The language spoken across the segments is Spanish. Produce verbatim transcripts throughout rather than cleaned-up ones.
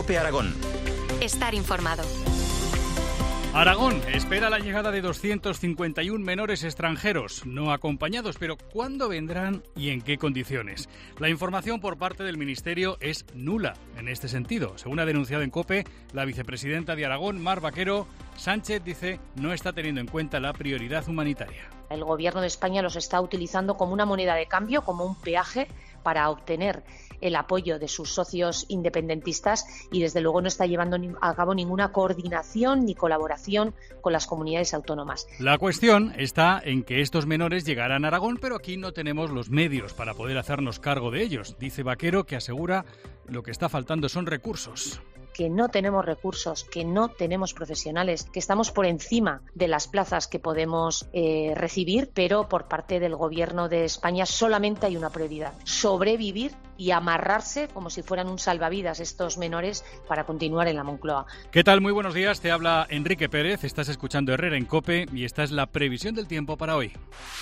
COPE Aragón. Estar informado. Aragón espera la llegada de doscientos cincuenta y uno menores extranjeros no acompañados, pero ¿cuándo vendrán y en qué condiciones? La información por parte del Ministerio es nula en este sentido. Según ha denunciado en COPE la vicepresidenta de Aragón, Mar Vaquero, Sánchez dice no está teniendo en cuenta la prioridad humanitaria. El Gobierno de España los está utilizando como una moneda de cambio, como un peaje para obtener el apoyo de sus socios independentistas y desde luego no está llevando a cabo ninguna coordinación ni colaboración con las comunidades autónomas. La cuestión está en que estos menores llegarán a Aragón, pero aquí no tenemos los medios para poder hacernos cargo de ellos. Dice Vaquero, que asegura lo que está faltando son recursos. Que no tenemos recursos, que no tenemos profesionales, que estamos por encima de las plazas que podemos eh, recibir, pero por parte del Gobierno de España solamente hay una prioridad: sobrevivir y amarrarse como si fueran un salvavidas estos menores para continuar en la Moncloa. ¿Qué tal? Muy buenos días, te habla Enrique Pérez, estás escuchando Herrera en COPE y esta es la previsión del tiempo para hoy.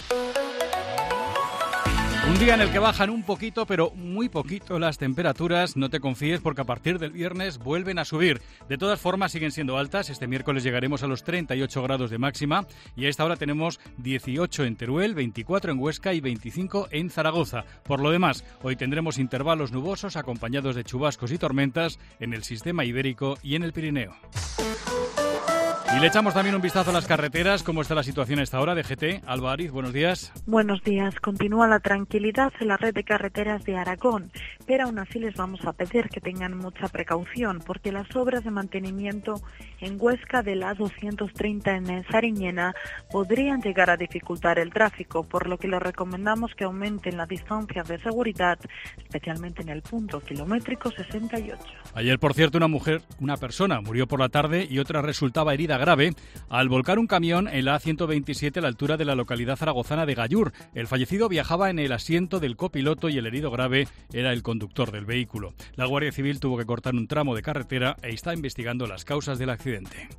Un día en el que bajan un poquito, pero muy poquito las temperaturas. No te confíes porque a partir del viernes vuelven a subir. De todas formas siguen siendo altas. Este miércoles llegaremos a los treinta y ocho grados de máxima y a esta hora tenemos dieciocho en Teruel, veinticuatro en Huesca y veinticinco en Zaragoza. Por lo demás, hoy tendremos intervalos nubosos acompañados de chubascos y tormentas en el sistema ibérico y en el Pirineo. Y le echamos también un vistazo a las carreteras. ¿Cómo está la situación a esta hora? D G T, Alba Ariz, buenos días. Buenos días. Continúa la tranquilidad en la red de carreteras de Aragón, pero aún así les vamos a pedir que tengan mucha precaución porque las obras de mantenimiento en Huesca de la A doscientos treinta en Sariñena podrían llegar a dificultar el tráfico, por lo que les recomendamos que aumenten la distancia de seguridad, especialmente en el punto kilométrico sesenta y ocho. Ayer, por cierto, una mujer, una persona murió por la tarde y otra resultaba herida grave al volcar un camión en la A ciento veintisiete a la altura de la localidad zaragozana de Gallur. El fallecido viajaba en el asiento del copiloto y el herido grave era el conductor del vehículo. La Guardia Civil tuvo que cortar un tramo de carretera e está investigando las causas del accidente.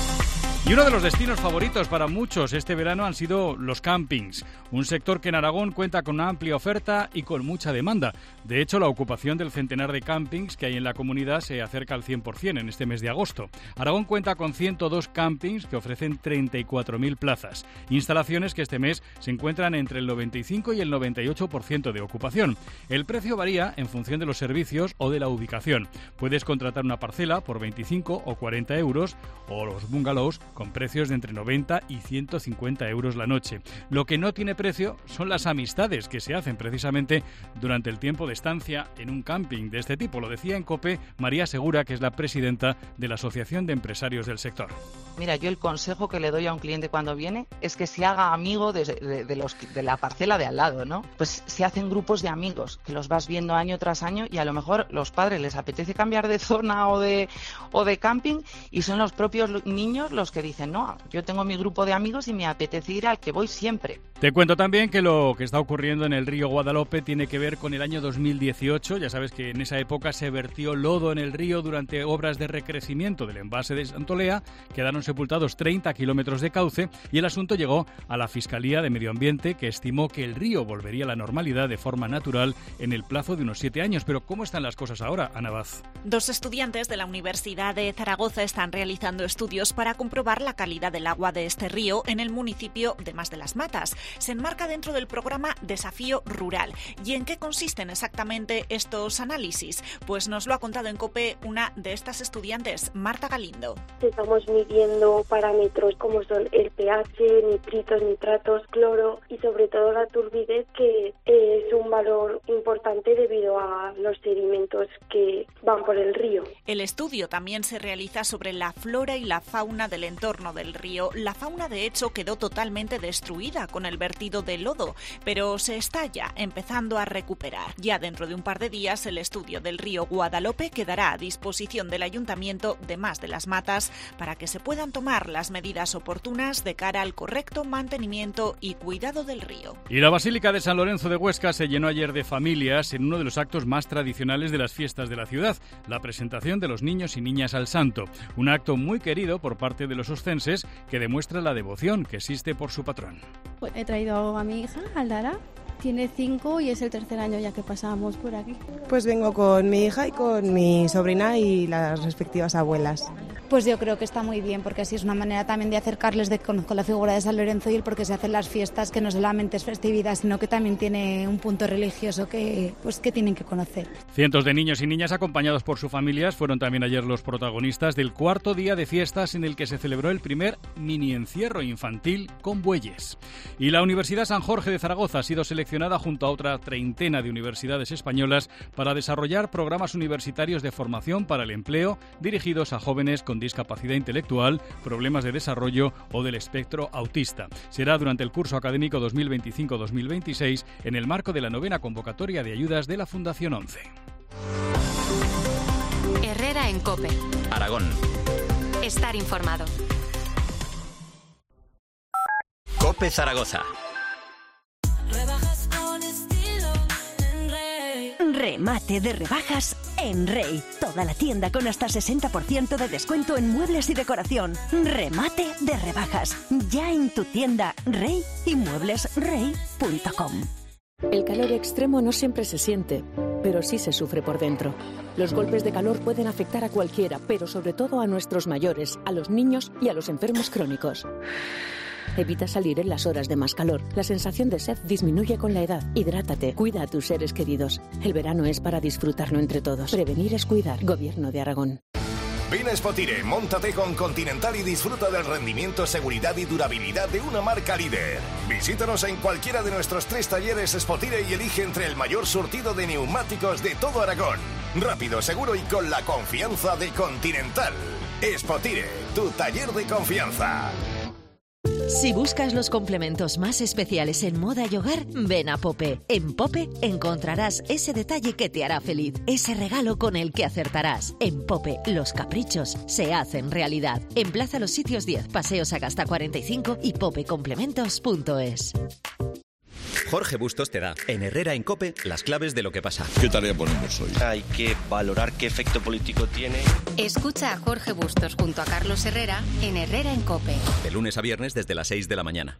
Y uno de los destinos favoritos para muchos este verano han sido los campings, un sector que en Aragón cuenta con una amplia oferta y con mucha demanda. De hecho, la ocupación del centenar de campings que hay en la comunidad se acerca al cien por ciento en este mes de agosto. Aragón cuenta con ciento dos campings que ofrecen treinta y cuatro mil plazas, instalaciones que este mes se encuentran entre el noventa y cinco y el noventa y ocho por ciento de ocupación. El precio varía en función de los servicios o de la ubicación. Puedes contratar una parcela por veinticinco o cuarenta euros o los bungalows con precios de entre noventa y ciento cincuenta euros la noche. Lo que no tiene precio son las amistades que se hacen precisamente durante el tiempo de estancia en un camping de este tipo. Lo decía en COPE María Segura, que es la presidenta de la Asociación de Empresarios del Sector. Mira, yo el consejo que le doy a un cliente cuando viene es que se haga amigo de, de, de, los, de la parcela de al lado, ¿no? Pues se hacen grupos de amigos que los vas viendo año tras año y a lo mejor los padres les apetece cambiar de zona o de, o de camping y son los propios niños los que dicen: no, yo tengo mi grupo de amigos y me apetece ir al que voy siempre. Te cuento también que lo que está ocurriendo en el río Guadalope tiene que ver con el año dos mil dieciocho. Ya sabes que en esa época se vertió lodo en el río durante obras de recrecimiento del embalse de Santolea. Quedaron sepultados treinta kilómetros de cauce y el asunto llegó a la Fiscalía de Medio Ambiente, que estimó que el río volvería a la normalidad de forma natural en el plazo de unos siete años. Pero ¿cómo están las cosas ahora, Ana Vaz? Dos estudiantes de la Universidad de Zaragoza están realizando estudios para comprobar la calidad del agua de este río en el municipio de Mas de las Matas. Se enmarca dentro del programa Desafío Rural. ¿Y en qué consisten exactamente estos análisis? Pues nos lo ha contado en COPE una de estas estudiantes, Marta Galindo. Estamos midiendo parámetros como son el pH, nitritos, nitratos, cloro y sobre todo la turbidez, que es un valor importante debido a los sedimentos que van por el río. El estudio también se realiza sobre la flora y la fauna del entorno del río. La fauna, de hecho, quedó totalmente destruida con el vertido de lodo, pero se está ya empezando a recuperar. Ya dentro de un par de días, el estudio del río Guadalope quedará a disposición del Ayuntamiento de Mas de las Matas para que se puedan tomar las medidas oportunas de cara al correcto mantenimiento y cuidado del río. Y la Basílica de San Lorenzo de Huesca se llenó ayer de familias en uno de los actos más tradicionales de las fiestas de la ciudad, la presentación de los niños y niñas al santo. Un acto muy querido por parte de los oscenses que demuestra la devoción que existe por su patrón. He traído a mi hija, Aldara, Tiene cinco y es el tercer año ya que pasamos por aquí. Pues vengo con mi hija y con mi sobrina y las respectivas abuelas. Pues yo creo que está muy bien, porque así es una manera también de acercarles de con la figura de San Lorenzo y el por qué se hacen las fiestas, que no solamente es festividad, sino que también tiene un punto religioso que, pues, que tienen que conocer. Cientos de niños y niñas acompañados por sus familias fueron también ayer los protagonistas del cuarto día de fiestas en el que se celebró el primer mini encierro infantil con bueyes. Y la Universidad San Jorge de Zaragoza ha sido seleccionada junto a otra treintena de universidades españolas para desarrollar programas universitarios de formación para el empleo dirigidos a jóvenes con discapacidad intelectual, problemas de desarrollo o del espectro autista. Será durante el curso académico dos mil veinticinco dos mil veintiséis en el marco de la novena convocatoria de ayudas de la Fundación once. Herrera en COPE. Aragón. Estar informado. COPE Zaragoza. Remate de rebajas en Rey. Toda la tienda con hasta sesenta por ciento de descuento en muebles y decoración. Remate de rebajas. Ya en tu tienda Rey y muebles rey punto com. El calor extremo no siempre se siente, pero sí se sufre por dentro. Los golpes de calor pueden afectar a cualquiera, pero sobre todo a nuestros mayores, a los niños y a los enfermos crónicos. Evita salir en las horas de más calor. La sensación de sed disminuye con la edad. Hidrátate, cuida a tus seres queridos. El verano es para disfrutarlo entre todos. Prevenir es cuidar. Gobierno de Aragón. Ven a Spotire, móntate con Continental y disfruta del rendimiento, seguridad y durabilidad de una marca líder. Visítanos en cualquiera de nuestros tres talleres Spotire y elige entre el mayor surtido de neumáticos de todo Aragón. Rápido, seguro y con la confianza de Continental. Spotire, tu taller de confianza. Si buscas los complementos más especiales en moda y hogar, ven a Pope. En Pope encontrarás ese detalle que te hará feliz, ese regalo con el que acertarás. En Pope, los caprichos se hacen realidad. En Plaza Los Sitios diez, Paseo Sagasta cuarenta y cinco y pope complementos punto es. Jorge Bustos te da, en Herrera en COPE, las claves de lo que pasa. ¿Qué tarea ponemos hoy? Hay que valorar qué efecto político tiene. Escucha a Jorge Bustos junto a Carlos Herrera en Herrera en COPE. De lunes a viernes desde las seis de la mañana.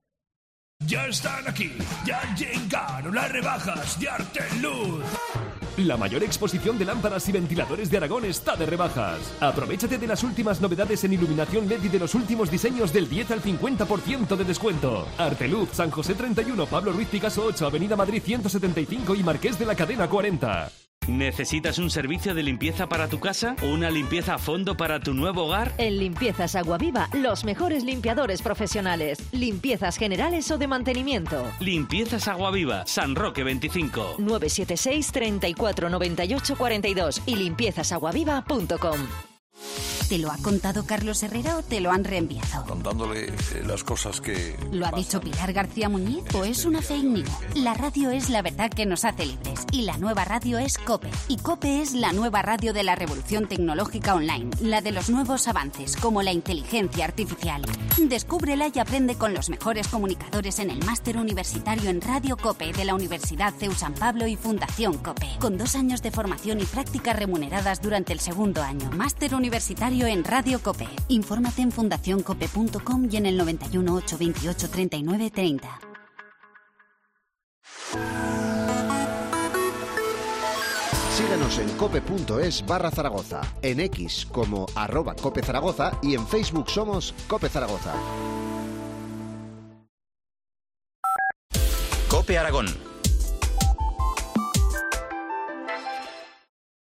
Ya están aquí, ya llegaron las rebajas de Arteluz. La mayor exposición de lámparas y ventiladores de Aragón está de rebajas. Aprovechate de las últimas novedades en iluminación L E D y de los últimos diseños del diez al cincuenta por ciento de descuento. Arteluz, San José treinta y uno, Pablo Ruiz Picasso ocho, Avenida Madrid ciento setenta y cinco y Marqués de la Cadena cuarenta. ¿Necesitas un servicio de limpieza para tu casa o una limpieza a fondo para tu nuevo hogar? En Limpiezas Aguaviva, los mejores limpiadores profesionales. Limpiezas generales o de mantenimiento. Limpiezas Aguaviva, San Roque veinticinco. nueve siete seis, treinta y cuatro, noventa y ocho, cuarenta y dos y limpiezas aguaviva punto com. ¿Te lo ha contado Carlos Herrera o te lo han reenviado? Contándole eh, las cosas que... ¿Lo ha dicho Pilar García Muñiz o es una fake news? La radio es la verdad que nos hace libres y la nueva radio es COPE. Y COPE es la nueva radio de la revolución tecnológica online, la de los nuevos avances como la inteligencia artificial. Descúbrela y aprende con los mejores comunicadores en el máster universitario en Radio COPE de la Universidad C E U San Pablo y Fundación COPE, con dos años de formación y prácticas remuneradas durante el segundo año. Máster universitario en Radio COPE. Infórmate en fundación cope punto com y en el noventa y uno, ocho veintiocho, treinta y nueve, treinta. Síguenos en cope.es barra Zaragoza, en X como arroba Cope Zaragoza y en Facebook somos Cope Zaragoza. COPE Aragón.